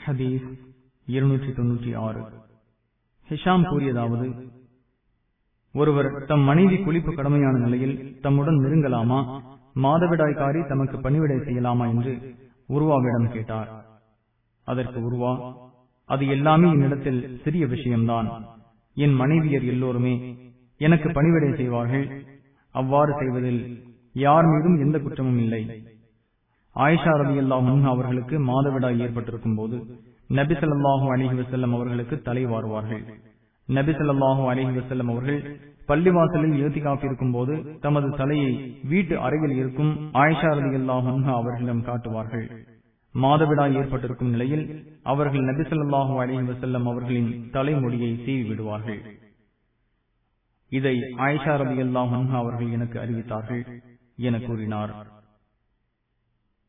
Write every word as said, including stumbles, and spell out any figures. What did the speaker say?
ஹதீஸ் இருநூற்றி தொன்னூற்றி ஆறு. ஹிஷாம் கூறியதாவது, ஒருவர் தம் மனைவி குளிப்பு கடமையான நிலையில் தம்முடன் நெருங்கலாமா, மாதவிடாய்காரி தமக்கு பணிவிடை செய்யலாமா என்று உருவாவிடம் கேட்டார். அதற்கு உருவா, அது எல்லாமே என்னிடத்தில் சிறிய விஷயம்தான். என் மனைவியர் எல்லோருமே எனக்கு பணிவிடை செய்வார்கள். அவ்வாறு செய்வதில் யார் மீதும் எந்த குற்றமும் இல்லை. ஆயிஷா ரலியல்லாஹு அன்ஹா அவர்களுக்கு மாதவிடாய் ஏற்பட்டிருக்கும் போது நபி ஸல்லல்லாஹு அலைஹி வஸல்லம் அவர்களுக்கு தலை வாருவார்கள். நபி ஸல்லல்லாஹு அலைஹி வஸல்லம் அவர்கள் பள்ளிவாசலில் இஅ்திகாஃப் இருக்கும் போது தமது தலையை வீட்டு அறையில் இருக்கும் ஆயிஷா ரலியல்லாஹு அன்ஹா அவர்களிடம் காட்டுவார்கள். மாதவிடாய் ஏற்பட்டிருக்கும் நிலையில் அவர்கள் நபி ஸல்லல்லாஹு அலைஹி வஸல்லம் அவர்களின் தலைமுடியை சீவி விடுவார்கள். இதை ஆயிஷா ரலியல்லாஹு அன்ஹா அவர்கள் எனக்கு அறிவித்தார்கள் என கூறினார்.